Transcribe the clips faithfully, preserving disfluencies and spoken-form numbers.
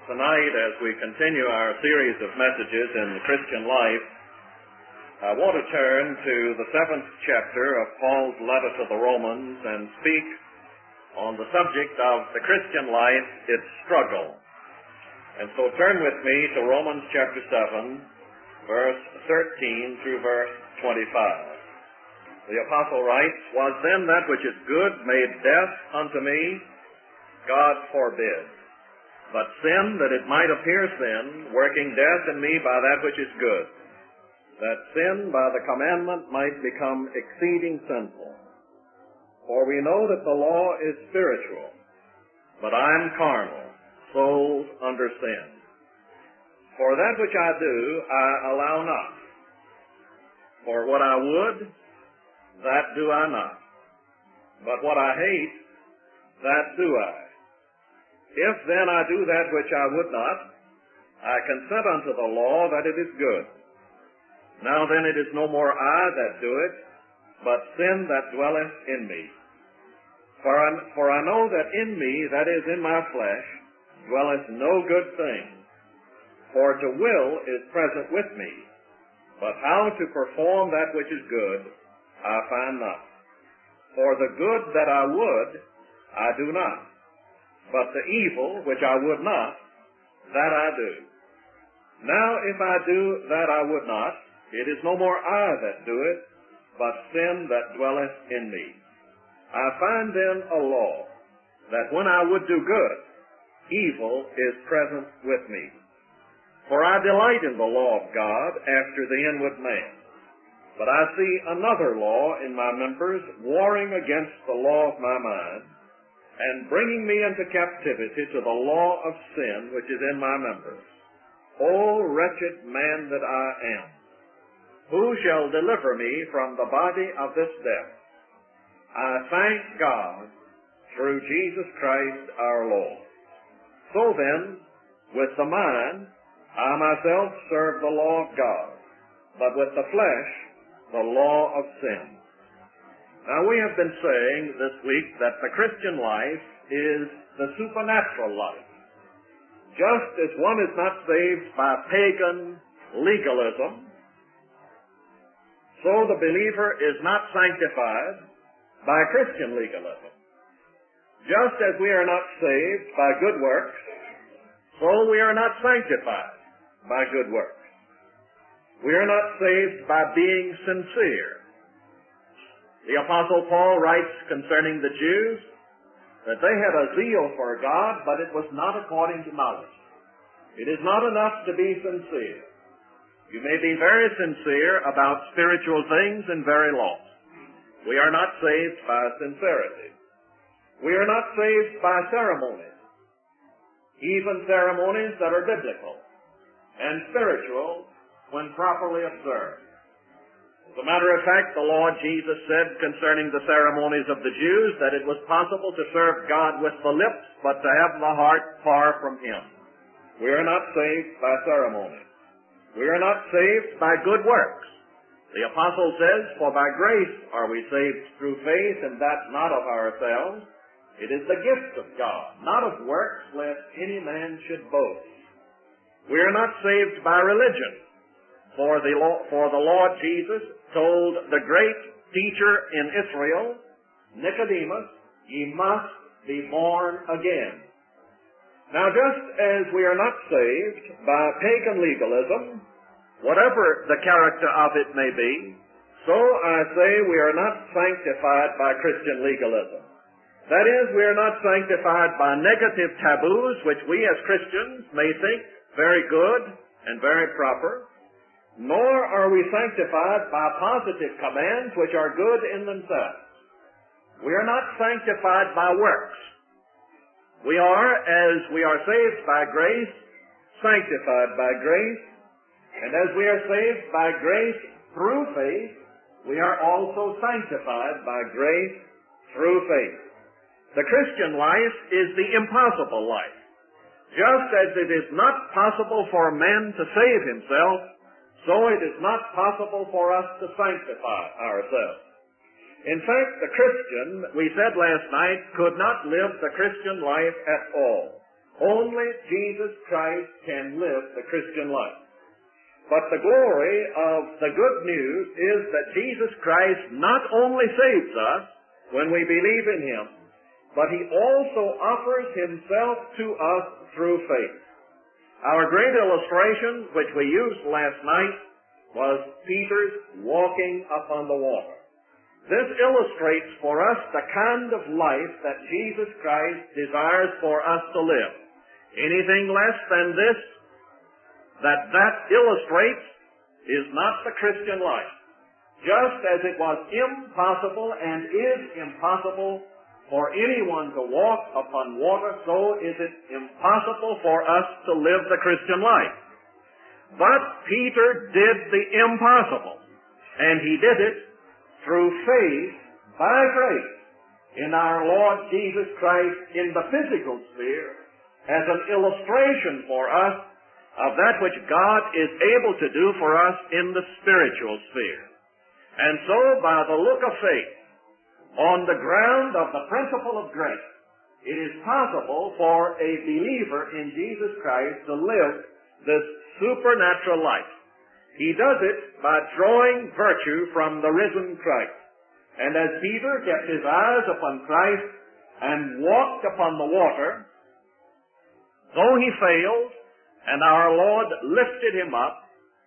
Tonight, as we continue our series of messages in the Christian life, I want to turn to the seventh chapter of Paul's letter to the Romans and speak on the subject of the Christian life, its struggle. And so turn with me to Romans chapter seven, verse thirteen through verse twenty-five. The apostle writes, "Was then that which is good made death unto me? God forbid. But sin, that it might appear sin, working death in me by that which is good, that sin by the commandment might become exceeding sinful. For we know that the law is spiritual, but I am carnal, sold under sin. For that which I do, I allow not. For what I would, that do I not. But what I hate, that do I. If then I do that which I would not, I consent unto the law that it is good. Now then it is no more I that do it, but sin that dwelleth in me. For I, for I know that in me, that is in my flesh, dwelleth no good thing. For to will is present with me, but how to perform that which is good, I find not. For the good that I would, I do not. But the evil which I would not, that I do. Now if I do that I would not, it is no more I that do it, but sin that dwelleth in me. I find then a law, that when I would do good, evil is present with me. For I delight in the law of God after the inward man. But I see another law in my members, warring against the law of my mind, and bringing me into captivity to the law of sin which is in my members. O wretched man that I am, who shall deliver me from the body of this death? I thank God through Jesus Christ our Lord. So then, with the mind, I myself serve the law of God, but with the flesh, the law of sin. Now, we have been saying this week that the Christian life is the supernatural life. Just as one is not saved by pagan legalism, so the believer is not sanctified by Christian legalism. Just as we are not saved by good works, so we are not sanctified by good works. We are not saved by being sincere. The Apostle Paul writes concerning the Jews that they had a zeal for God, but it was not according to knowledge. It is not enough to be sincere. You may be very sincere about spiritual things and very lost. We are not saved by sincerity. We are not saved by ceremonies, even ceremonies that are biblical and spiritual when properly observed. As a matter of fact, the Lord Jesus said concerning the ceremonies of the Jews that it was possible to serve God with the lips, but to have the heart far from Him. We are not saved by ceremonies. We are not saved by good works. The apostle says, "For by grace are we saved through faith, and that not of ourselves. It is the gift of God, not of works, lest any man should boast." We are not saved by religion. For the, for the Lord Jesus told the great teacher in Israel, Nicodemus, "Ye must be born again." Now, just as we are not saved by pagan legalism, whatever the character of it may be, so I say we are not sanctified by Christian legalism. That is, we are not sanctified by negative taboos, which we as Christians may think very good and very proper, nor are we sanctified by positive commands which are good in themselves. We are not sanctified by works. We are, as we are saved by grace, sanctified by grace, and as we are saved by grace through faith, we are also sanctified by grace through faith. The Christian life is the impossible life. Just as it is not possible for man to save himself, so it is not possible for us to sanctify ourselves. In fact, the Christian, we said last night, could not live the Christian life at all Only Jesus Christ can live the Christian life. But the glory of the good news is that Jesus Christ not only saves us when we believe in Him, but He also offers Himself to us through faith. Our great illustration, which we used last night, was Peter's walking upon the water. This illustrates for us the kind of life that Jesus Christ desires for us to live. Anything less than this, that that illustrates, is not the Christian life. Just as it was impossible and is impossible for anyone to walk upon water, so is it impossible for us to live the Christian life. But Peter did the impossible, and he did it through faith by grace in our Lord Jesus Christ in the physical sphere as an illustration for us of that which God is able to do for us in the spiritual sphere. And so, by the look of faith, on the ground of the principle of grace, it is possible for a believer in Jesus Christ to live this supernatural life. He does it by drawing virtue from the risen Christ. And as Peter kept his eyes upon Christ and walked upon the water, though he failed, and our Lord lifted him up,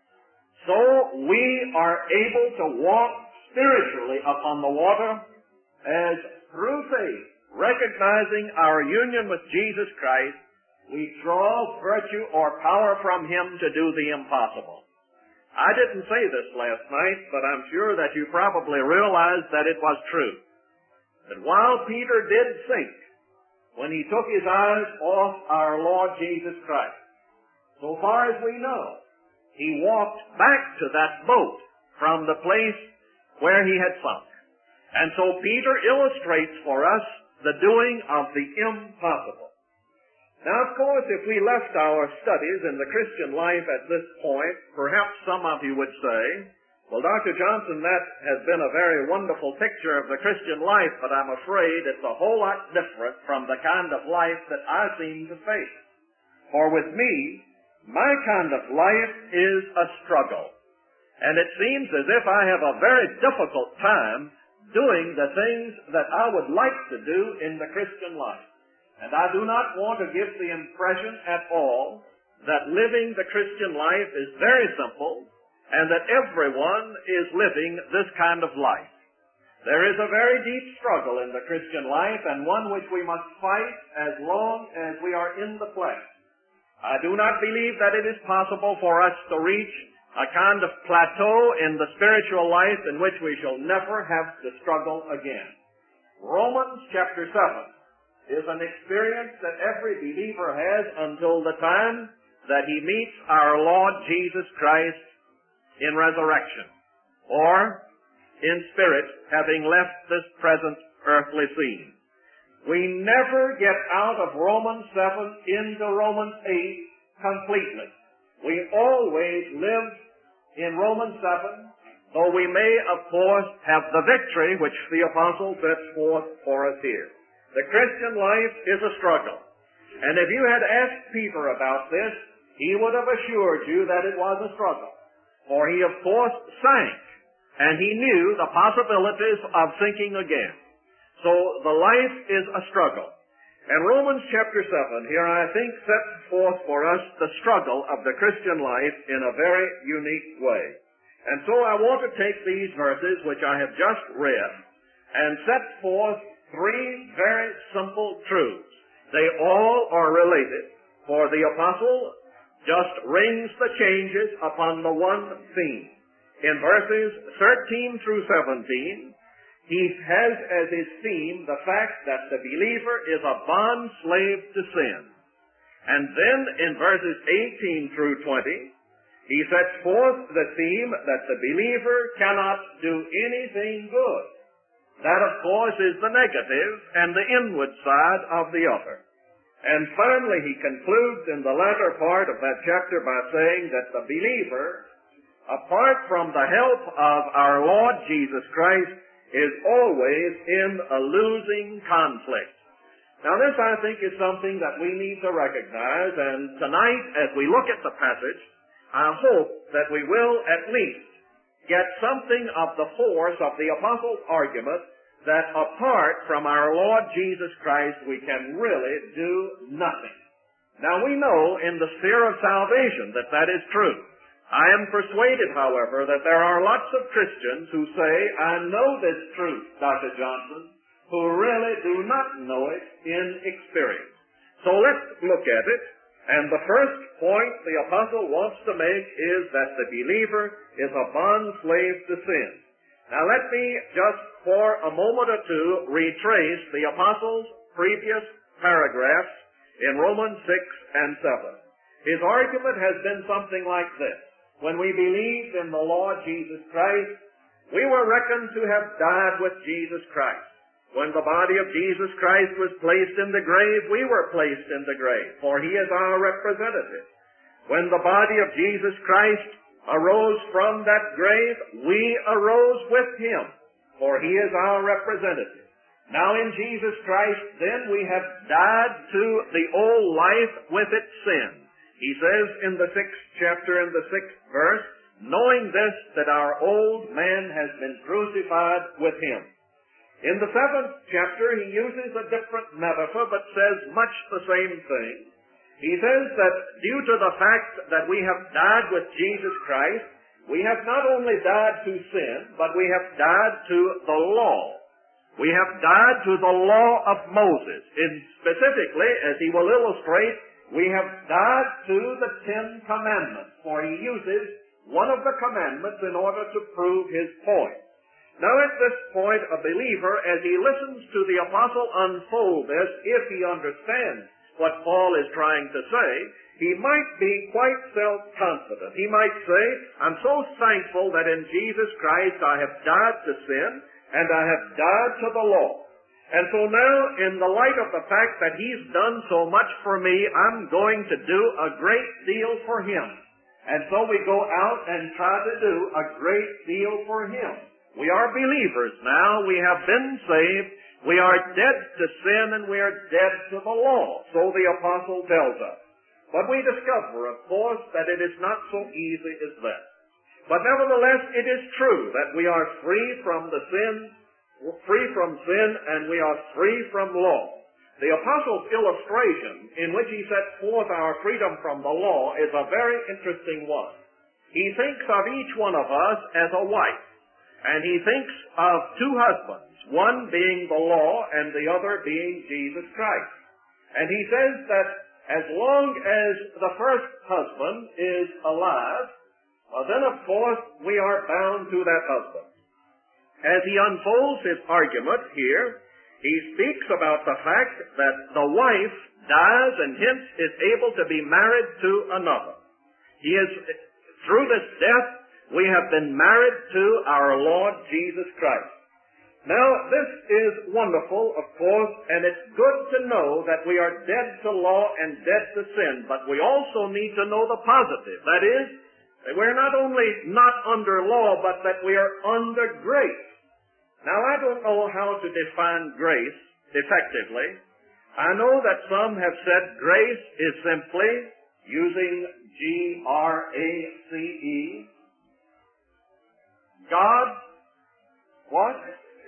so we are able to walk spiritually upon the water as through faith, recognizing our union with Jesus Christ, we draw virtue or power from Him to do the impossible. I didn't say this last night, but I'm sure that you probably realized that it was true. That while Peter did sink, when he took his eyes off our Lord Jesus Christ, so far as we know, he walked back to that boat from the place where he had sunk. And so Peter illustrates for us the doing of the impossible. Now, of course, if we left our studies in the Christian life at this point, perhaps some of you would say, well, Doctor Johnson, that has been a very wonderful picture of the Christian life, but I'm afraid it's a whole lot different from the kind of life that I seem to face. For with me, my kind of life is a struggle. And it seems as if I have a very difficult time doing the things that I would like to do in the Christian life. And I do not want to give the impression at all that living the Christian life is very simple and that everyone is living this kind of life. There is a very deep struggle in the Christian life, and one which we must fight as long as we are in the flesh. I do not believe that it is possible for us to reach a kind of plateau in the spiritual life in which we shall never have to struggle again. Romans chapter seven is an experience that every believer has until the time that he meets our Lord Jesus Christ in resurrection, or in spirit, having left this present earthly scene. We never get out of Romans seven into Romans eight completely. We always live in Romans seven, though we may, of course, have the victory which the apostle sets forth for us here. The Christian life is a struggle. And if you had asked Peter about this, he would have assured you that it was a struggle. For he, of course, sank, and he knew the possibilities of sinking again. So the life is a struggle. And Romans chapter seven here, I think, sets forth for us the struggle of the Christian life in a very unique way. And so I want to take these verses, which I have just read, and set forth three very simple truths. They all are related, for the apostle just rings the changes upon the one theme. In verses thirteen through seventeen, he has as his theme the fact that the believer is a bond slave to sin. And then in verses eighteen through twenty, he sets forth the theme that the believer cannot do anything good. That, of course, is the negative and the inward side of the other. And finally, he concludes in the latter part of that chapter by saying that the believer, apart from the help of our Lord Jesus Christ, is always in a losing conflict. Now this, I think, is something that we need to recognize, and tonight, as we look at the passage, I hope that we will at least get something of the force of the apostle's argument that apart from our Lord Jesus Christ, we can really do nothing. Now we know in the sphere of salvation that that is true. I am persuaded, however, that there are lots of Christians who say, I know this truth, Doctor Johnson, who really do not know it in experience. So let's look at it. And the first point the apostle wants to make is that the believer is a bond slave to sin. Now let me just for a moment or two retrace the apostle's previous paragraphs in Romans six and seven. His argument has been something like this. When we believed in the Lord Jesus Christ, we were reckoned to have died with Jesus Christ. When the body of Jesus Christ was placed in the grave, we were placed in the grave, for he is our representative. When the body of Jesus Christ arose from that grave, we arose with him, for he is our representative. Now in Jesus Christ, then, we have died to the old life with its sin. He says in the sixth chapter, in the sixth verse, knowing this, that our old man has been crucified with him. In the seventh chapter, he uses a different metaphor, but says much the same thing. He says that due to the fact that we have died with Jesus Christ, we have not only died to sin, but we have died to the law. We have died to the law of Moses. And specifically, as he will illustrate, we have died to the Ten Commandments, for he uses one of the commandments in order to prove his point. Now at this point, a believer, as he listens to the apostle unfold this, if he understands what Paul is trying to say, he might be quite self-confident. He might say, I'm so thankful that in Jesus Christ I have died to sin, and I have died to the law. And so now, in the light of the fact that he's done so much for me, I'm going to do a great deal for him. And so we go out and try to do a great deal for him. We are believers now. We have been saved. We are dead to sin and we are dead to the law. So the apostle tells us. But we discover, of course, that it is not so easy as that. But nevertheless, it is true that we are free from the sin, free from sin, and we are free from law. The apostle's illustration in which he sets forth our freedom from the law is a very interesting one. He thinks of each one of us as a wife. And he thinks of two husbands, one being the law and the other being Jesus Christ. And he says that as long as the first husband is alive, well, then of course we are bound to that husband. As he unfolds his argument here, he speaks about the fact that the wife dies and hence is able to be married to another. He is, through this death, we have been married to our Lord Jesus Christ. Now, this is wonderful, of course, and it's good to know that we are dead to law and dead to sin, but we also need to know the positive. That is, that we're not only not under law, but that we are under grace. Now, I don't know how to define grace effectively. I know that some have said grace is simply using G R A C E, God's, what?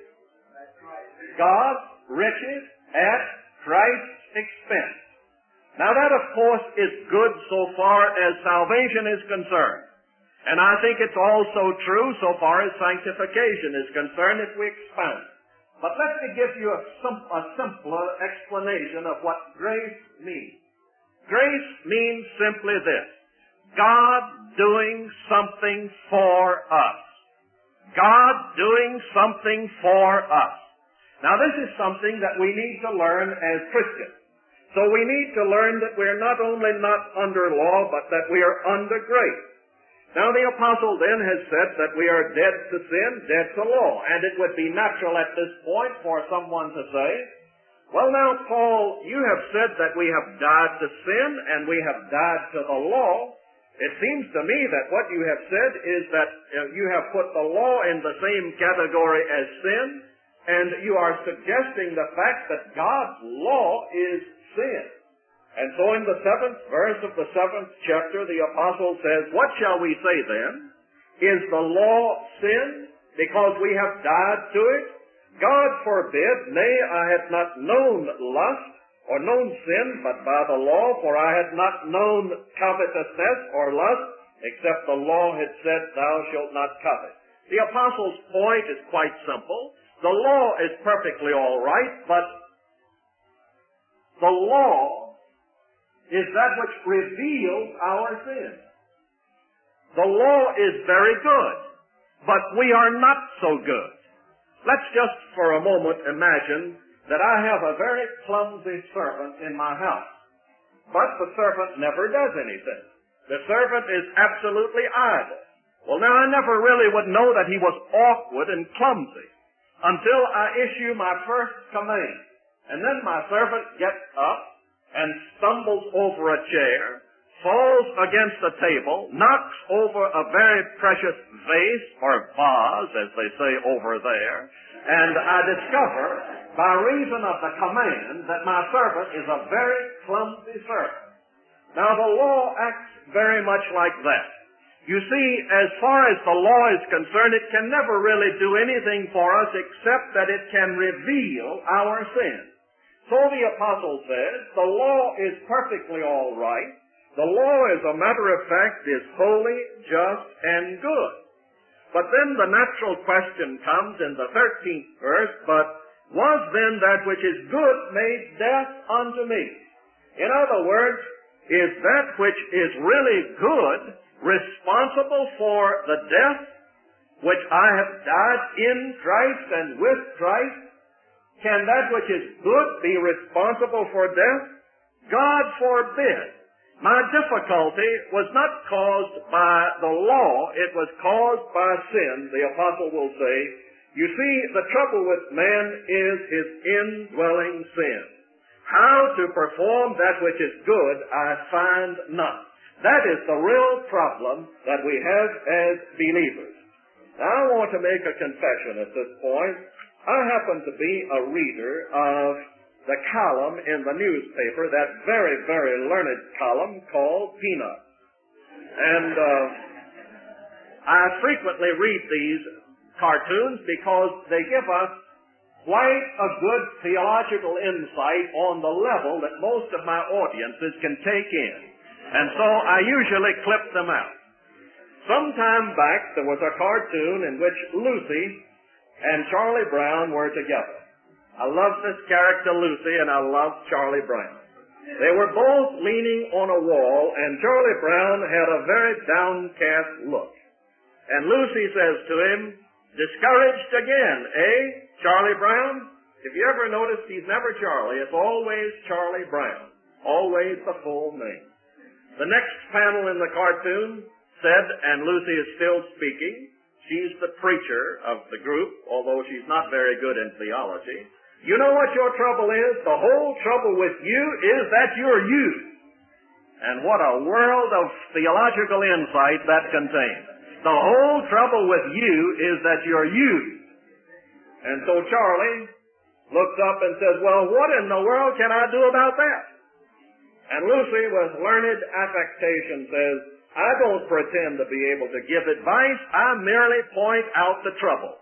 God's riches at Christ's expense. Now that, of course, is good so far as salvation is concerned. And I think it's also true so far as sanctification is concerned if we expound. But let me give you a, sim- a simpler explanation of what grace means. Grace means simply this: God doing something for us. God doing something for us. Now this is something that we need to learn as Christians. So we need to learn that we're not only not under law, but that we are under grace. Now the apostle then has said that we are dead to sin, dead to law. And it would be natural at this point for someone to say, well now Paul, you have said that we have died to sin and we have died to the law. It seems to me that what you have said is that uh, you have put the law in the same category as sin and you are suggesting the fact that God's law is sin. And so in the seventh verse of the seventh chapter, the apostle says, what shall we say then? Is the law sin because we have died to it? God forbid, nay, I had not known lust or known sin but by the law, for I had not known covetousness or lust, except the law had said, thou shalt not covet. The apostle's point is quite simple. The law is perfectly all right, but the law is that which reveals our sin. The law is very good, but we are not so good. Let's just for a moment imagine that I have a very clumsy servant in my house, but the servant never does anything. The servant is absolutely idle. Well, now I never really would know that he was awkward and clumsy until I issue my first command. And then my servant gets up and stumbles over a chair, falls against a table, knocks over a very precious vase or vase, as they say over there, and I discover by reason of the command that my servant is a very clumsy servant. Now the law acts very much like that. You see, as far as the law is concerned, it can never really do anything for us except that it can reveal our sin. So the apostle says, the law is perfectly all right. The law, as a matter of fact, is holy, just, and good. But then the natural question comes in the thirteenth verse, but was then that which is good made death unto me? In other words, is that which is really good responsible for the death which I have died in Christ and with Christ? Can that which is good be responsible for death? God forbid. My difficulty was not caused by the law, it was caused by sin, the apostle will say. You see, the trouble with man is his indwelling sin. How to perform that which is good, I find not. That is the real problem that we have as believers. Now, I want to make a confession at this point. I happen to be a reader of the column in the newspaper, that very, very learned column called Peanuts. And uh, I frequently read these cartoons because they give us quite a good theological insight on the level that most of my audiences can take in. And so I usually clip them out. Some time back, there was a cartoon in which Lucy and Charlie Brown were together. I love this character, Lucy, and I love Charlie Brown. They were both leaning on a wall, and Charlie Brown had a very downcast look. And Lucy says to him, discouraged again, eh, Charlie Brown? If you ever notice, he's never Charlie. It's always Charlie Brown. Always the full name. The next panel in the cartoon said, and Lucy is still speaking, she's the preacher of the group, although she's not very good in theology. You know what your trouble is? The whole trouble with you is that you're you. And what a world of theological insight that contains. The whole trouble with you is that you're you. And so Charlie looks up and says, well, what in the world can I do about that? And Lucy, with learned affectation, says, I don't pretend to be able to give advice. I merely point out the trouble.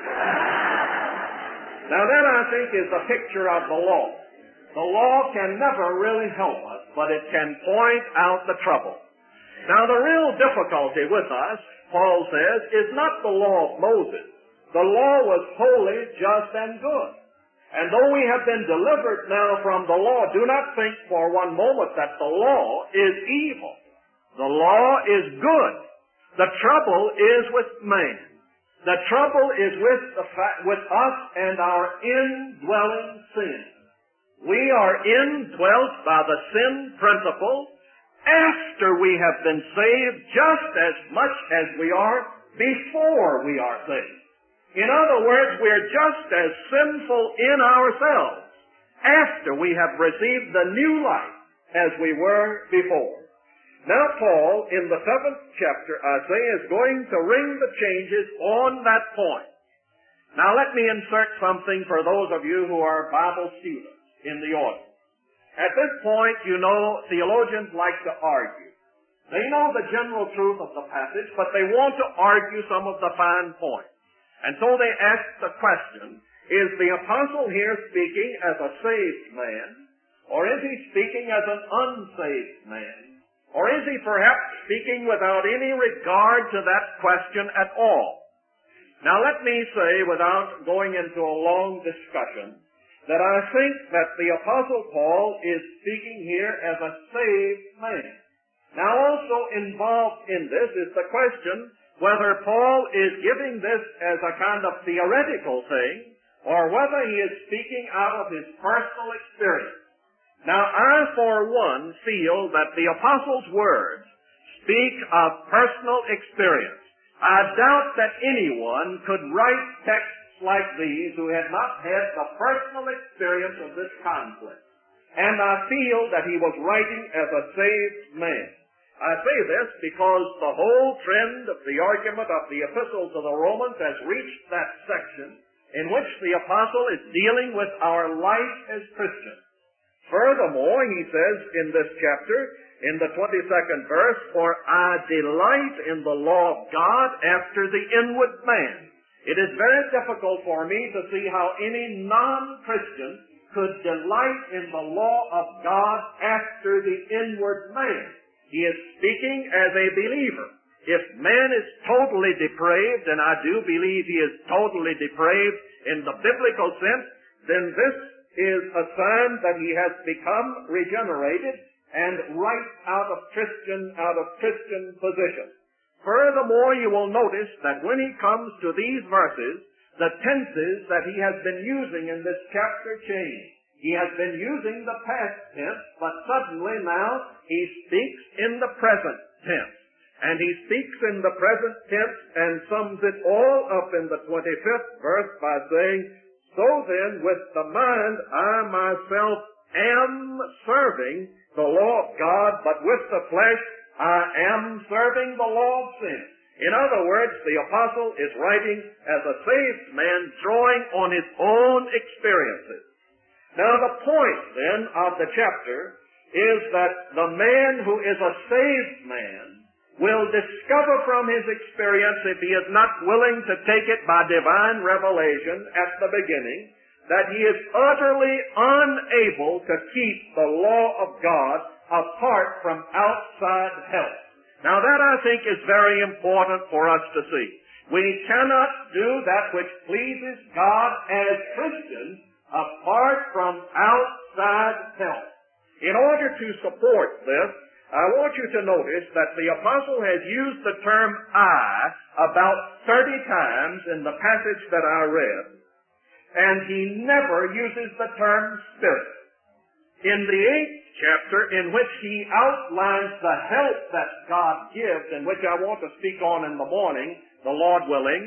Now that, I think, is a picture of the law. The law can never really help us, but it can point out the trouble. Now the real difficulty with us, Paul says, is not the law of Moses. The law was holy, just, and good. And though we have been delivered now from the law, do not think for one moment that the law is evil. The law is good. The trouble is with man. The trouble is with the fa- with us and our indwelling sin. We are indwelt by the sin principle after we have been saved just as much as we are before we are saved. In other words, we're just as sinful in ourselves after we have received the new life as we were before. Now Paul, in the seventh chapter, I say, is going to ring the changes on that point. Now let me insert something for those of you who are Bible students in the audience. At this point, you know, theologians like to argue. They know the general truth of the passage, but they want to argue some of the fine points. And so they ask the question, is the apostle here speaking as a saved man, or is he speaking as an unsaved man? Or is he perhaps speaking without any regard to that question at all? Now let me say, without going into a long discussion, that I think that the Apostle Paul is speaking here as a saved man. Now also involved in this is the question whether Paul is giving this as a kind of theoretical thing, or whether he is speaking out of his personal experience. Now I, for one, feel that the Apostle's words speak of personal experience. I doubt that anyone could write texts like these who had not had the personal experience of this conflict. And I feel that he was writing as a saved man. I say this because the whole trend of the argument of the Epistle to the Romans has reached that section in which the Apostle is dealing with our life as Christians. Furthermore, he says in this chapter, in the twenty-second verse, "For I delight in the law of God after the inward man." It is very difficult for me to see how any non-Christian could delight in the law of God after the inward man. He is speaking as a believer. If man is totally depraved, and I do believe he is totally depraved in the biblical sense, then this is a sign that he has become regenerated and right out of Christian, out of Christian position. Furthermore, you will notice that when he comes to these verses, the tenses that he has been using in this chapter change. He has been using the past tense, but suddenly now he speaks in the present tense. And he speaks in the present tense and sums it all up in the twenty-fifth verse by saying, "So then, with the mind, I myself am serving the law of God, but with the flesh, I am serving the law of sin." In other words, the apostle is writing as a saved man, drawing on his own experiences. Now the point then of the chapter is that the man who is a saved man will discover from his experience, if he is not willing to take it by divine revelation at the beginning, that he is utterly unable to keep the law of God apart from outside help. Now that, I think, is very important for us to see. We cannot do that which pleases God as Christians apart from outside help. In order to support this, I want you to notice that the apostle has used the term "I" about thirty times in the passage that I read, and he never uses the term "spirit." In the eighth chapter, in which he outlines the help that God gives, and which I want to speak on in the morning, the Lord willing,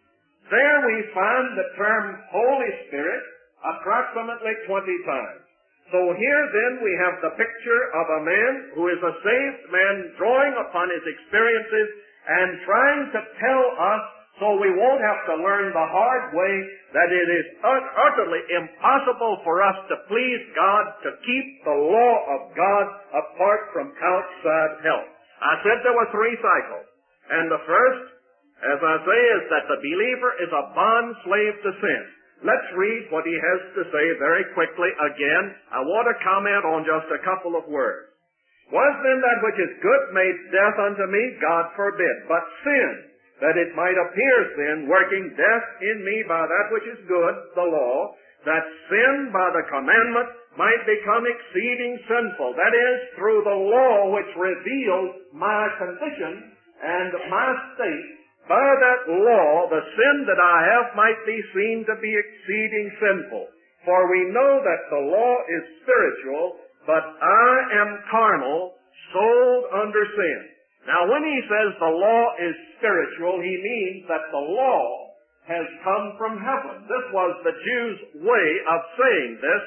there we find the term Holy Spirit approximately twenty times. So here then we have the picture of a man who is a saved man drawing upon his experiences and trying to tell us, so we won't have to learn the hard way, that it is utterly impossible for us to please God, to keep the law of God apart from outside help. I said there were three cycles. And the first, as I say, is that the believer is a bond slave to sin. Let's read what he has to say very quickly again. I want to comment on just a couple of words. "Was then that which is good made death unto me? God forbid. But sin, that it might appear sin, working death in me by that which is good, the law, that sin by the commandment might become exceeding sinful." That is, through the law which reveals my condition and my state, by that law the sin that I have might be seen to be exceeding sinful. For we know that the law is spiritual, but I am carnal, sold under sin. Now when he says the law is spiritual, he means that the law has come from heaven. This was the Jews' way of saying this,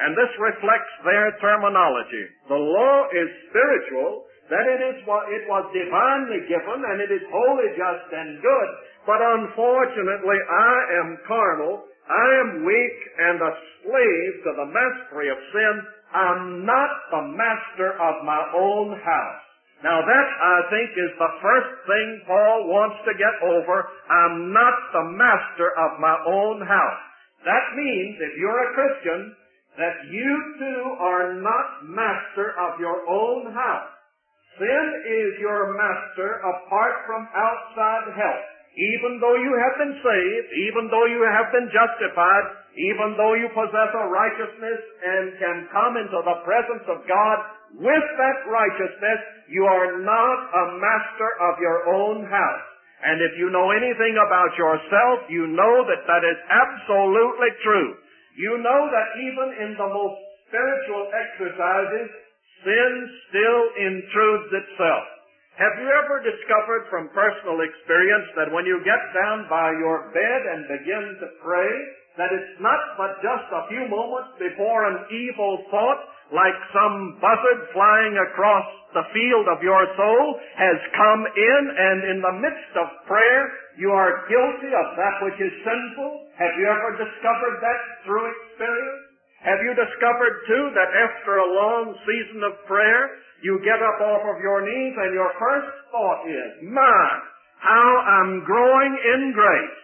And this reflects their terminology. The law is spiritual, that it is what it was divinely given, and it is wholly just and good. But unfortunately, I am carnal, I am weak, and a slave to the mastery of sin. I'm not the master of my own house. Now that, I think, is the first thing Paul wants to get over. I'm not the master of my own house. That means, if you're a Christian, that you too are not master of your own house. Sin is your master apart from outside help. Even though you have been saved, even though you have been justified, even though you possess a righteousness and can come into the presence of God with that righteousness, you are not a master of your own house. And if you know anything about yourself, you know that that is absolutely true. You know that even in the most spiritual exercises, sin still intrudes itself. Have you ever discovered from personal experience that when you get down by your bed and begin to pray, that it's not but just a few moments before an evil thought, like some buzzard flying across the field of your soul, has come in, and in the midst of prayer, you are guilty of that which is sinful? Have you ever discovered that through experience? Have you discovered, too, that after a long season of prayer, you get up off of your knees and your first thought is, my, how I'm growing in grace.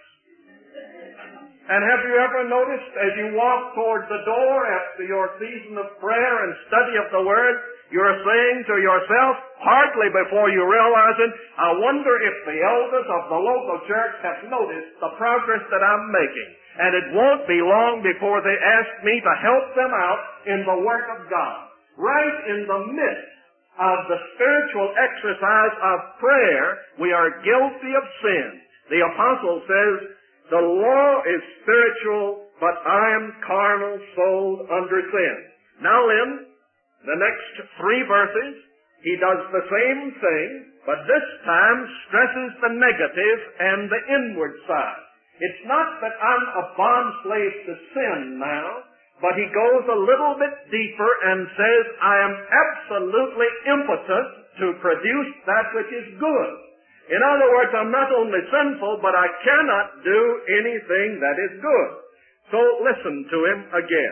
And have you ever noticed as you walk toward the door after your season of prayer and study of the Word, you're saying to yourself, hardly before you realize it, I wonder if the elders of the local church have noticed the progress that I'm making. And it won't be long before they ask me to help them out in the work of God. Right in the midst of the spiritual exercise of prayer, we are guilty of sin. The apostle says, the law is spiritual, but I am carnal, sold under sin. Now in the next three verses, he does the same thing, but this time stresses the negative and the inward side. It's not that I'm a bond slave to sin now, but he goes a little bit deeper and says, I am absolutely impotent to produce that which is good. In other words, I'm not only sinful, but I cannot do anything that is good. So listen to him again.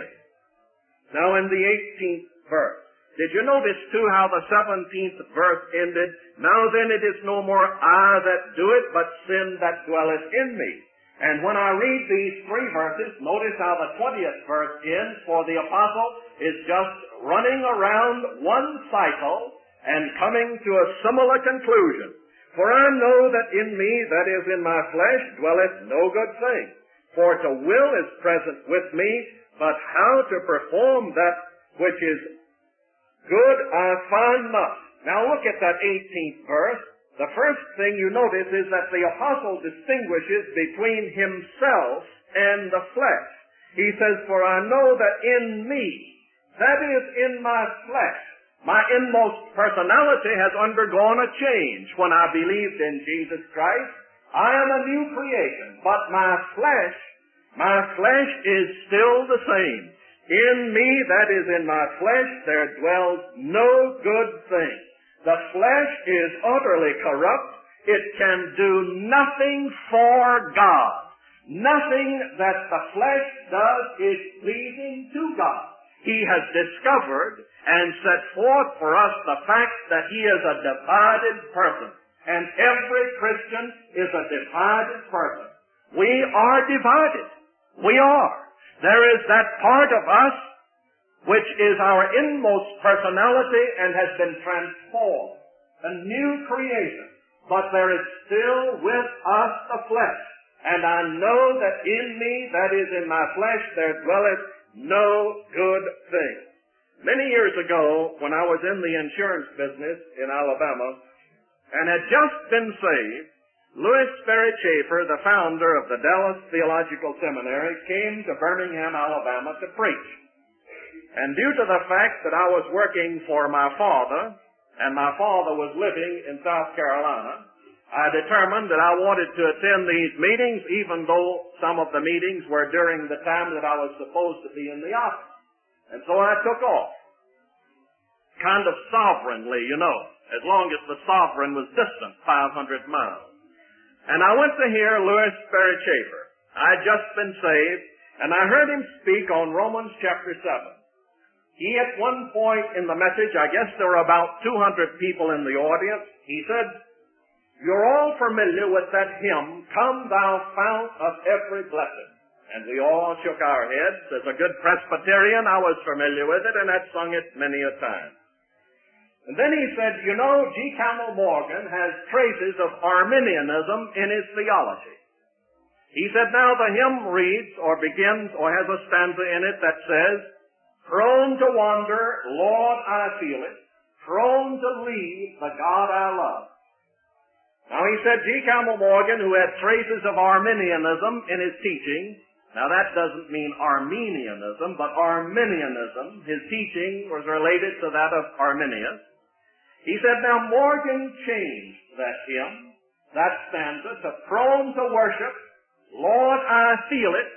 Now in the eighteenth verse. Did you notice too how the seventeenth verse ended? Now then it is no more I that do it, but sin that dwelleth in me. And when I read these three verses, notice how the twentieth verse ends, for the apostle is just running around one cycle and coming to a similar conclusion. For I know that in me, that is in my flesh, dwelleth no good thing. For to will is present with me, but how to perform that which is good I find not. Now look at that eighteenth verse. The first thing you notice is that the apostle distinguishes between himself and the flesh. He says, for I know that in me, that is in my flesh, my inmost personality has undergone a change when I believed in Jesus Christ. I am a new creation, but my flesh, my flesh is still the same. In me, that is in my flesh, there dwells no good thing. The flesh is utterly corrupt. It can do nothing for God. Nothing that the flesh does is pleasing to God. He has discovered and set forth for us the fact that he is a divided person. And every Christian is a divided person. We are divided. We are. There is that part of us which is our inmost personality and has been transformed. A new creation. But there is still with us the flesh. And I know that in me, that is in my flesh, there dwelleth no good thing. Many years ago, when I was in the insurance business in Alabama and had just been saved, Louis Sperry Chafer, the founder of the Dallas Theological Seminary, came to Birmingham, Alabama to preach. And due to the fact that I was working for my father, and my father was living in South Carolina, I determined that I wanted to attend these meetings, even though some of the meetings were during the time that I was supposed to be in the office. And so I took off. Kind of sovereignly, you know, as long as the sovereign was distant five hundred miles. And I went to hear Louis Sperry Chafer. I'd just been saved, and I heard him speak on Romans chapter seven. He, at one point in the message, I guess there were about two hundred people in the audience, he said, "You're all familiar with that hymn, 'Come Thou Fount of Every Blessing.'" And we all shook our heads. As a good Presbyterian, I was familiar with it and had sung it many a time. And then he said, "You know, G. Campbell Morgan has traces of Arminianism in his theology." He said, "Now the hymn reads or begins or has a stanza in it that says, 'Prone to wander, Lord, I feel it, prone to leave the God I love.'" Now he said G. Campbell Morgan, who had traces of Arminianism in his teaching, now that doesn't mean Armenianism, but Arminianism, his teaching was related to that of Arminius. He said, now Morgan changed that hymn, that stanza, to "Prone to worship, Lord, I feel it,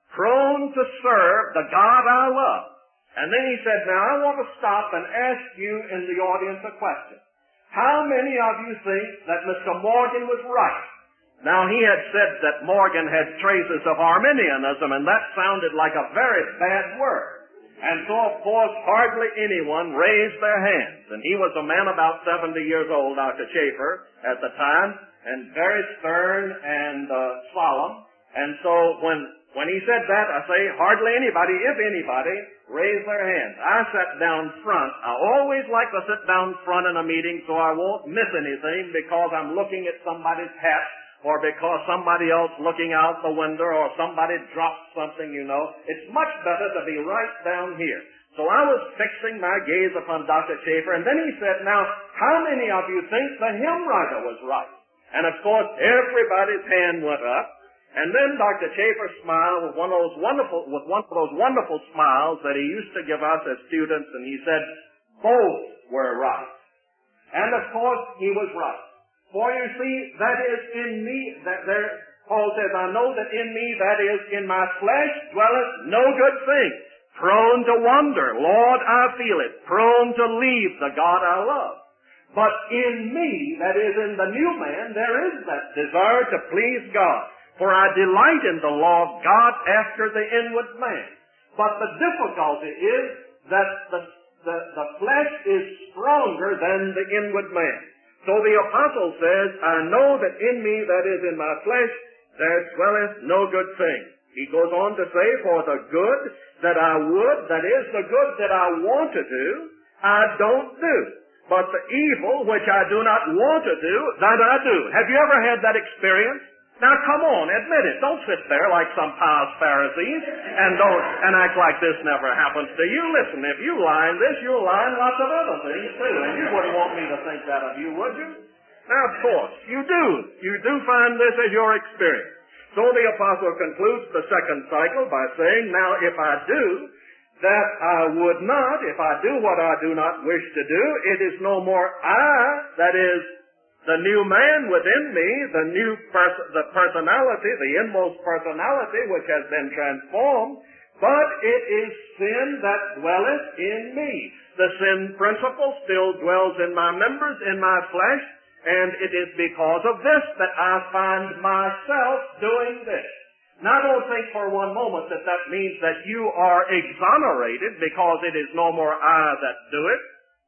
prone to serve the God I love." And then he said, now I want to stop and ask you in the audience a question. How many of you think that Mister Morgan was right? Now he had said that Morgan had traces of Arminianism, and that sounded like a very bad word. And so, of course, hardly anyone raised their hands. And he was a man about seventy years old, Doctor Chafer, at the time, and very stern and uh, solemn. And so when when he said that, I say, hardly anybody, if anybody, raised their hands. I sat down front. I always like to sit down front in a meeting so I won't miss anything because I'm looking at somebody's hat or because somebody else looking out the window or somebody dropped something, you know. It's much better to be right down here. So I was fixing my gaze upon Doctor Chafer, and then he said, now, how many of you think the hymn writer was right? And of course, everybody's hand went up. And then Doctor Chafer smiled with one of those wonderful, with one of those wonderful smiles that he used to give us as students, and he said, both were right. And of course, he was right. For you see, that is in me, that there, Paul says, I know that in me, that is in my flesh, dwelleth no good thing. Prone to wander, Lord, I feel it. Prone to leave the God I love. But in me, that is in the new man, there is that desire to please God. For I delight in the law of God after the inward man. But the difficulty is that the, the, the flesh is stronger than the inward man. So the apostle says, I know that in me, that is in my flesh, there dwelleth no good thing. He goes on to say, for the good that I would, that is the good that I want to do, I don't do. But the evil which I do not want to do, that I do. Have you ever had that experience? Now come on, admit it. Don't sit there like some pious Pharisees and don't and act like this never happens to you. Listen, if you lie in this, you'll lie in lots of other things too. And you wouldn't want me to think that of you, would you? Now, of course, you do. You do find this as your experience. So the apostle concludes the second cycle by saying, now if I do that I would not, if I do what I do not wish to do, it is no more I, that is, the new man within me, the new pers- the personality, the inmost personality which has been transformed, but it is sin that dwelleth in me. The sin principle still dwells in my members, in my flesh, and it is because of this that I find myself doing this. Now don't think for one moment that that means that you are exonerated because it is no more I that do it.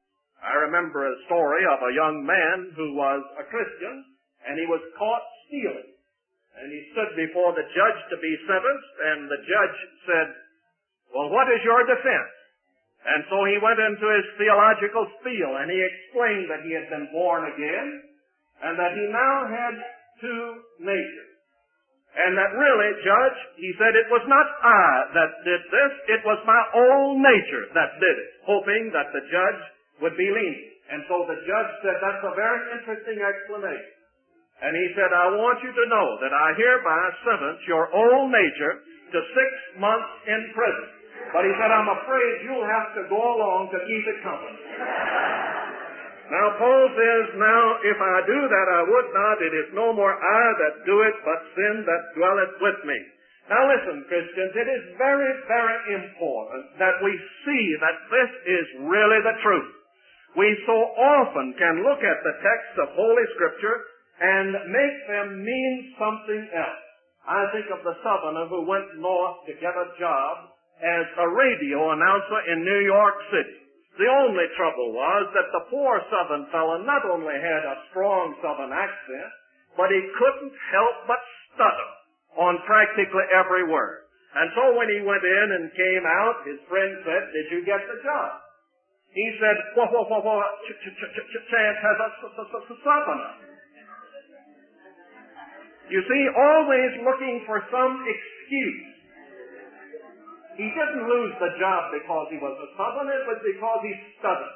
I remember a story of a young man who was a Christian, and he was caught stealing. And he stood before the judge to be sentenced, and the judge said, well, what is your defense? And so he went into his theological spiel, and he explained that he had been born again, and that he now had two natures. And that really, Judge, he said, it was not I that did this, it was my own nature that did it, hoping that the judge would be lenient. And so the judge said, that's a very interesting explanation. And he said, I want you to know that I hereby sentence your old nature to six months in prison. But he said, I'm afraid you'll have to go along to keep it company. Now Paul says, now if I do that I would not, it is no more I that do it, but sin that dwelleth with me. Now listen, Christians, it is very, very important that we see that this is really the truth. We so often can look at the texts of Holy Scripture and make them mean something else. I think of the southerner who went north to get a job as a radio announcer in New York City. The only trouble was that the poor southern fellow not only had a strong southern accent, but he couldn't help but stutter on practically every word. And so when he went in and came out, his friend said, "Did you get the job?" He said, "Whoa, whoa, whoa, whoa, Chance has a southerner." You see, always looking for some excuse. He didn't lose the job because he was a southerner, but because he stuttered.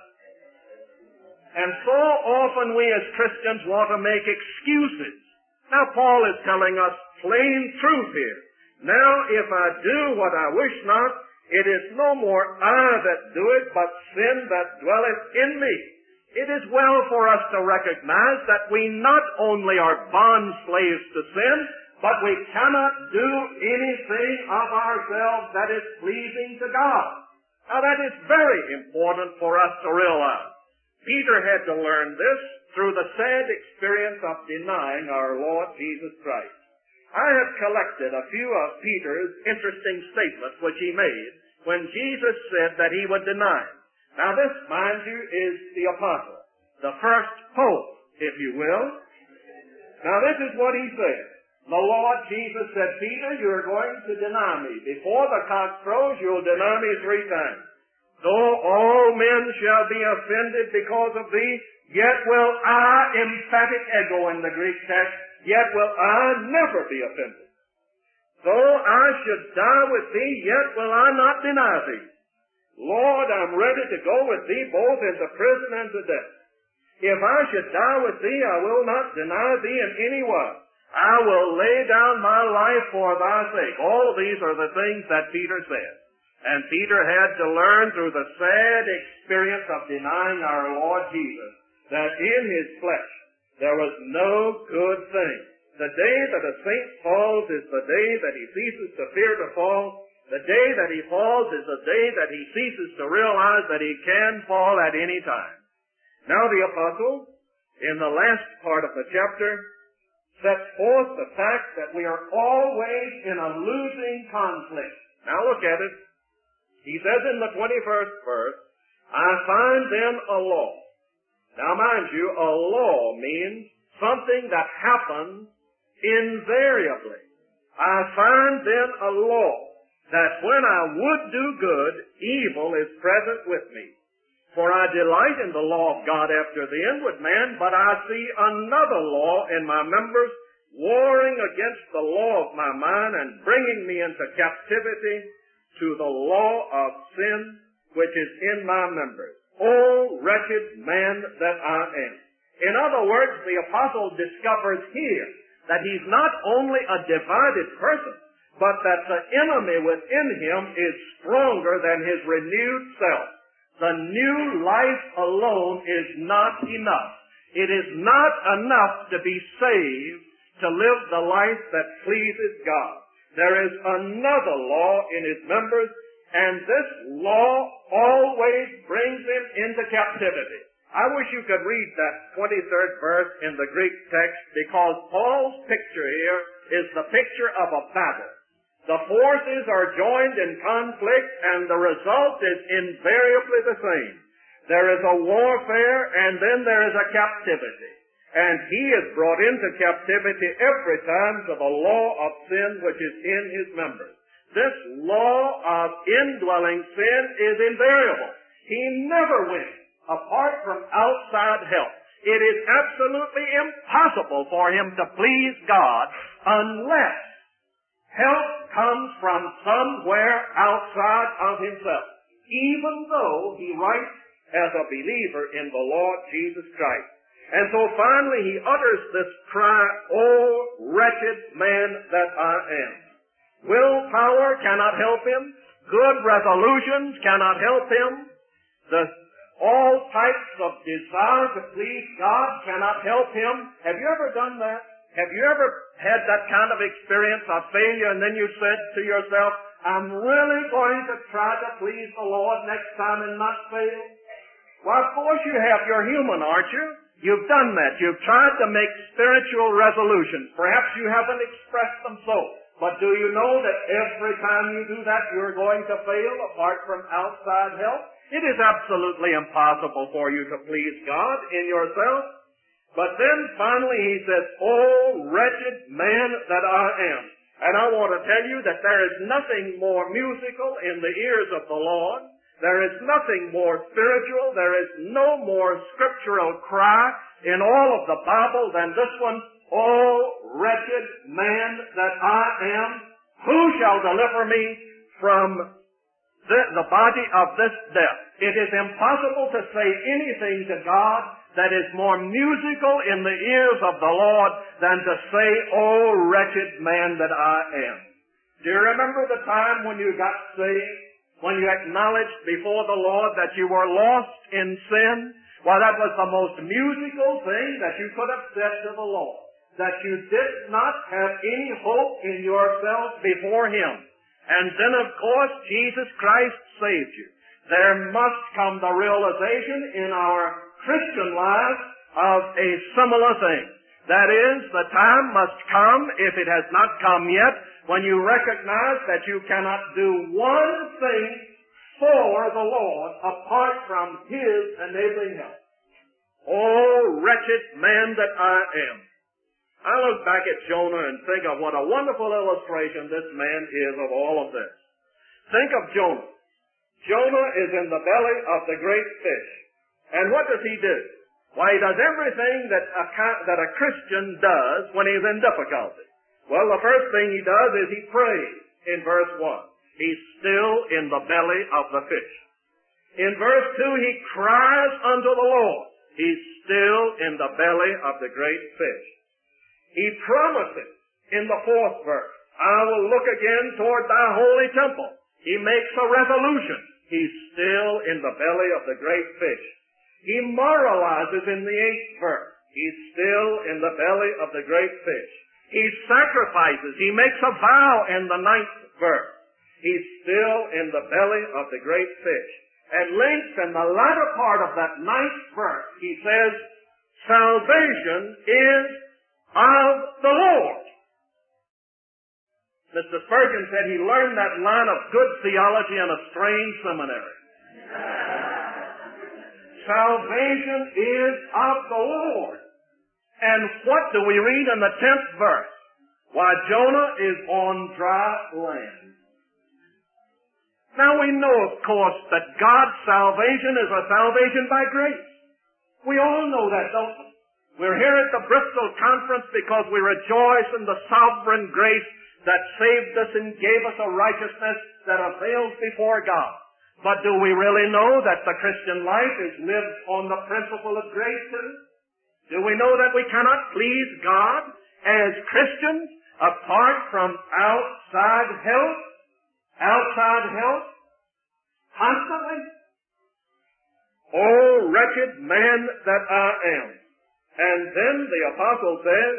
And so often we as Christians want to make excuses. Now Paul is telling us plain truth here. Now if I do what I wish not, it is no more I that do it, but sin that dwelleth in me. It is well for us to recognize that we not only are bond slaves to sin, but we cannot do anything of ourselves that is pleasing to God. Now that is very important for us to realize. Peter had to learn this through the sad experience of denying our Lord Jesus Christ. I have collected a few of Peter's interesting statements which he made when Jesus said that he would deny him. Now this, mind you, is the apostle, the first pope, if you will. Now this is what he said. The Lord Jesus said, "Peter, you're going to deny me. Before the cock crows, you'll deny me three times. Though all men shall be offended because of thee, yet will I," emphatic ego in the Greek text, "yet will I never be offended. Though I should die with thee, yet will I not deny thee. Lord, I'm ready to go with thee both into prison and to death. If I should die with thee, I will not deny thee in any wise. I will lay down my life for thy sake." All of these are the things that Peter said. And Peter had to learn through the sad experience of denying our Lord Jesus that in his flesh there was no good thing. The day that a saint falls is the day that he ceases to fear to fall. The day that he falls is the day that he ceases to realize that he can fall at any time. Now the apostle, in the last part of the chapter, sets forth the fact that we are always in a losing conflict. Now look at it. He says in the twenty-first verse, "I find then a law." Now mind you, a law means something that happens invariably. "I find then a law, that when I would do good, evil is present with me. For I delight in the law of God after the inward man, but I see another law in my members, warring against the law of my mind and bringing me into captivity to the law of sin which is in my members. O wretched man that I am." In other words, the apostle discovers here that he's not only a divided person, but that the enemy within him is stronger than his renewed self. The new life alone is not enough. It is not enough to be saved, to live the life that pleases God. There is another law in his members, and this law always brings him into captivity. I wish you could read that twenty-third verse in the Greek text, because Paul's picture here is the picture of a battle. The forces are joined in conflict, and the result is invariably the same. There is a warfare, and then there is a captivity. And he is brought into captivity every time to the law of sin which is in his members. This law of indwelling sin is invariable. He never wins apart from outside help. It is absolutely impossible for him to please God unless help comes from somewhere outside of himself, even though he writes as a believer in the Lord Jesus Christ. And so finally he utters this cry, "O wretched man that I am." Willpower cannot help him. Good resolutions cannot help him. The, all types of desire to please God cannot help him. Have you ever done that? Have you ever had that kind of experience of failure and then you said to yourself, I'm really going to try to please the Lord next time and not fail? Well, of course you have. You're human, aren't you? You've done that. You've tried to make spiritual resolutions. Perhaps you haven't expressed them so. But do you know that every time you do that, you're going to fail apart from outside help? It is absolutely impossible for you to please God in yourself. But then finally he says, oh, wretched man that I am. And I want to tell you that there is nothing more musical in the ears of the Lord. There is nothing more spiritual. There is no more scriptural cry in all of the Bible than this one, oh, wretched man that I am. Who shall deliver me from the, the body of this death? It is impossible to say anything to God that is more musical in the ears of the Lord than to say, oh, wretched man that I am. Do you remember the time when you got saved? When you acknowledged before the Lord that you were lost in sin? Well, that was the most musical thing that you could have said to the Lord. That you did not have any hope in yourself before Him. And then, of course, Jesus Christ saved you. There must come the realization in our Christian life of a similar thing. That is, the time must come, if it has not come yet, when you recognize that you cannot do one thing for the Lord apart from His enabling help. Oh, wretched man that I am. I look back at Jonah and think of what a wonderful illustration this man is of all of this. Think of Jonah. Jonah is in the belly of the great fish. And what does he do? Why, he does everything that a, that a Christian does when he's in difficulty. Well, the first thing he does is he prays in verse one. He's still in the belly of the fish. In verse two, he cries unto the Lord. He's still in the belly of the great fish. He promises in the fourth verse, I will look again toward thy holy temple. He makes a resolution. He's still in the belly of the great fish. He moralizes in the eighth verse. He's still in the belly of the great fish. He sacrifices. He makes a vow in the ninth verse. He's still in the belly of the great fish. At length, in the latter part of that ninth verse, he says, salvation is of the Lord. Mister Spurgeon said he learned that line of good theology in a strange seminary. Salvation is of the Lord. And what do we read in the tenth verse? Why, Jonah is on dry land. Now we know, of course, that God's salvation is a salvation by grace. We all know that, don't we? We're here at the Bristol Conference because we rejoice in the sovereign grace that saved us and gave us a righteousness that avails before God. But do we really know that the Christian life is lived on the principle of grace too? Do we know that we cannot please God as Christians apart from outside help? Outside help? Constantly? Oh, wretched man that I am. And then the apostle says,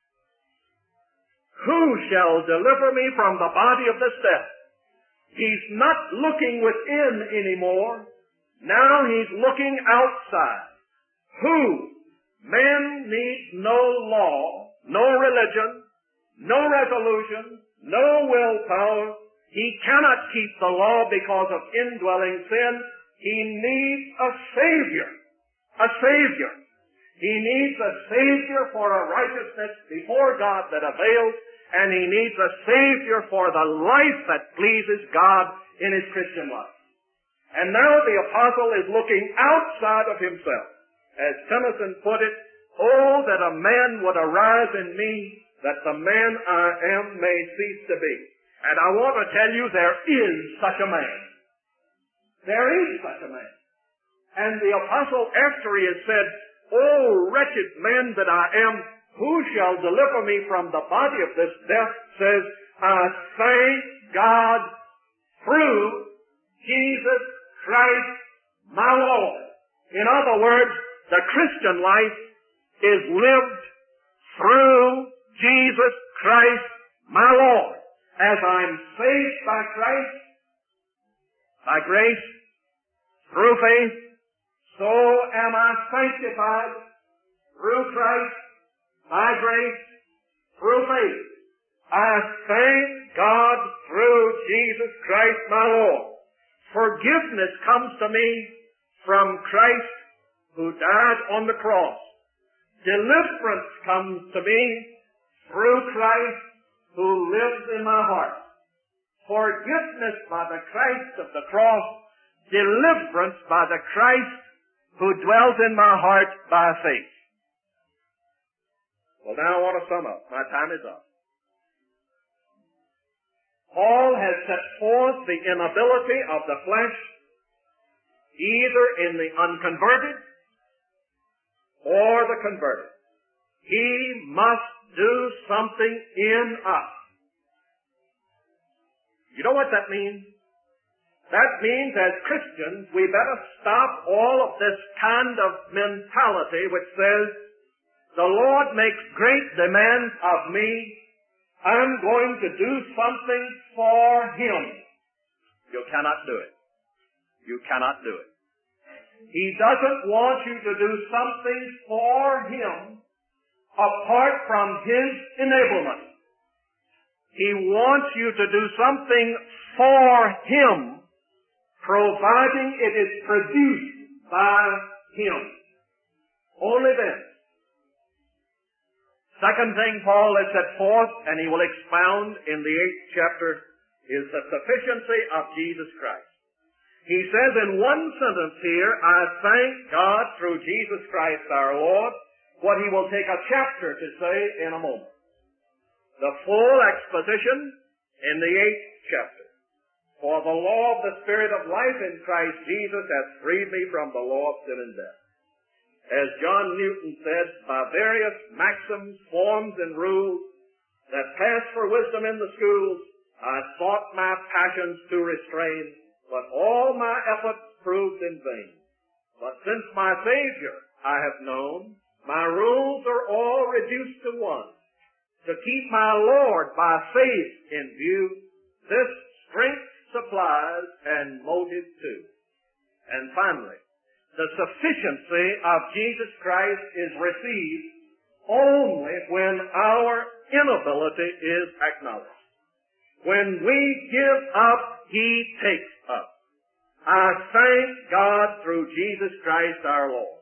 who shall deliver me from the body of this death? He's not looking within anymore. Now he's looking outside. Who? Men need no law, no religion, no resolution, no willpower. He cannot keep the law because of indwelling sin. He needs a Savior. A Savior. He needs a Savior for a righteousness before God that avails, and he needs a Savior for the life that pleases God in his Christian life. And now the apostle is looking outside of himself. As Tennyson put it, oh, that a man would arise in me, that the man I am may cease to be. And I want to tell you, there is such a man. There is such a man. And the apostle, after he has said, oh, wretched man that I am, who shall deliver me from the body of this death, says, I thank God through Jesus Christ my Lord. In other words, the Christian life is lived through Jesus Christ my Lord. As I'm saved by Christ, by grace, through faith, so am I sanctified through Christ, by grace, through faith. I thank God through Jesus Christ my Lord. Forgiveness comes to me from Christ who died on the cross. Deliverance comes to me through Christ who lives in my heart. Forgiveness by the Christ of the cross, deliverance by the Christ who dwells in my heart by faith. Well, now I want to sum up. My time is up. Paul has set forth the inability of the flesh either in the unconverted or the converted. He must do something in us. You know what that means? That means as Christians we better stop all of this kind of mentality which says, the Lord makes great demands of me, I'm going to do something for Him. You cannot do it. You cannot do it. He doesn't want you to do something for Him apart from His enablement. He wants you to do something for Him, providing it is produced by Him. Only then. Second thing Paul has set forth, and he will expound in the eighth chapter, is the sufficiency of Jesus Christ. He says in one sentence here, I thank God through Jesus Christ our Lord, what he will take a chapter to say in a moment. The full exposition in the eighth chapter. For the law of the Spirit of life in Christ Jesus has freed me from the law of sin and death. As John Newton said, by various maxims, forms, and rules that pass for wisdom in the schools, I sought my passions to restrain, but all my efforts proved in vain. But since my Savior I have known, my rules are all reduced to one, to keep my Lord by faith in view. This strength supplies and motive too. And finally, the sufficiency of Jesus Christ is received only when our inability is acknowledged. When we give up, He takes up. I thank God through Jesus Christ our Lord.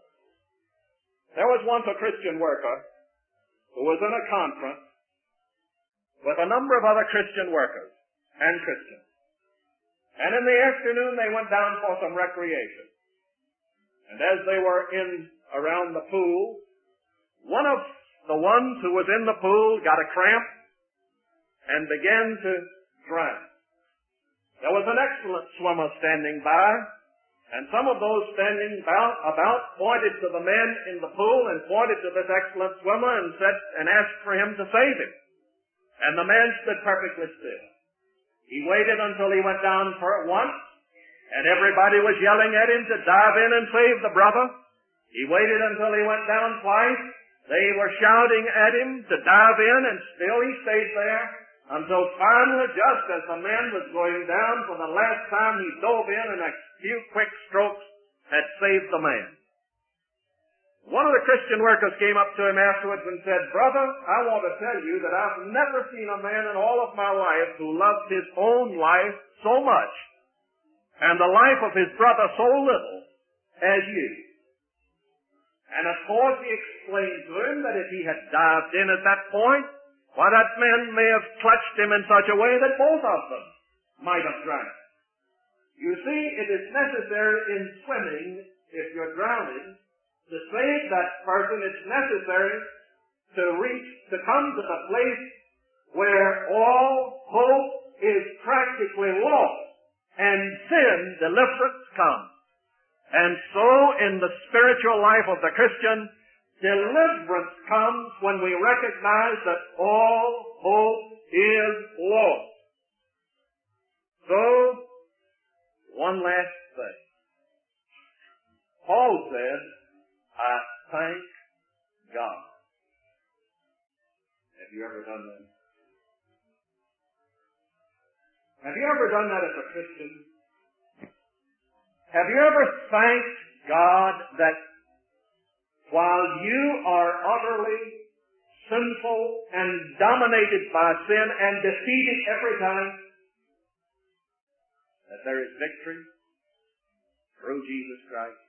There was once a Christian worker who was in a conference with a number of other Christian workers and Christians. And in the afternoon they went down for some recreation. And as they were in around the pool, one of the ones who was in the pool got a cramp and began to drown. There was an excellent swimmer standing by, and some of those standing about, about pointed to the men in the pool and pointed to this excellent swimmer and said and asked for him to save him. And the man stood perfectly still. He waited until he went down for it once, and everybody was yelling at him to dive in and save the brother. He waited until he went down twice. They were shouting at him to dive in, and still he stayed there until finally, just as the man was going down for the last time, he dove in and a few quick strokes had saved the man. One of the Christian workers came up to him afterwards and said, Brother, I want to tell you that I've never seen a man in all of my life who loved his own life so much and the life of his brother so little as you. And of course he explained to him that if he had dived in at that point, why that man may have clutched him in such a way that both of them might have drowned. You see, it is necessary in swimming, if you're drowning, to save that person, it's necessary to reach, to come to the place where all hope is practically lost, and then deliverance comes. And so in the spiritual life of the Christian, deliverance comes when we recognize that all hope is lost. So, one last thing. Paul said, I thank God. And Have you ever done that? Have you ever done that as a Christian? Have you ever thanked God that while you are utterly sinful and dominated by sin and defeated every time, that there is victory through Jesus Christ?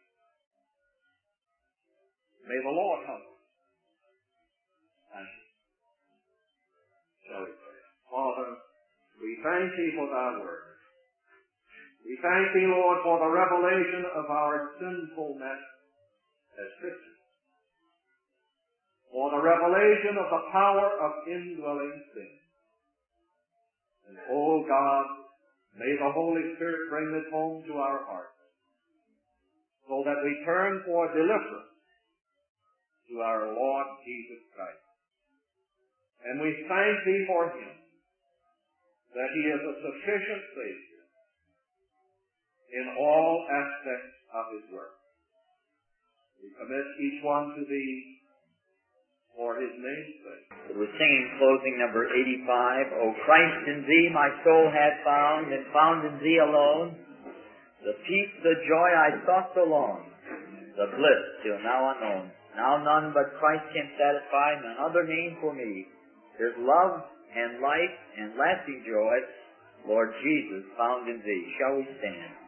May the Lord help us. Thank you. Shall we pray? Father, we thank Thee for Thy word. We thank Thee, Lord, for the revelation of our sinfulness as Christians. For the revelation of the power of indwelling sin. And, oh God, may the Holy Spirit bring this home to our hearts so that we turn for deliverance to our Lord Jesus Christ. And we thank Thee for Him, that He is a sufficient Savior in all aspects of His work. We commit each one to Thee for His name's sake. We're singing closing number eighty-five. O Christ, in Thee my soul hath found, and found in Thee alone the peace, the joy I sought so long, the bliss till now unknown. Now none but Christ can satisfy, none other name for me. There's love and life and lasting joy, Lord Jesus, found in Thee. Shall we stand?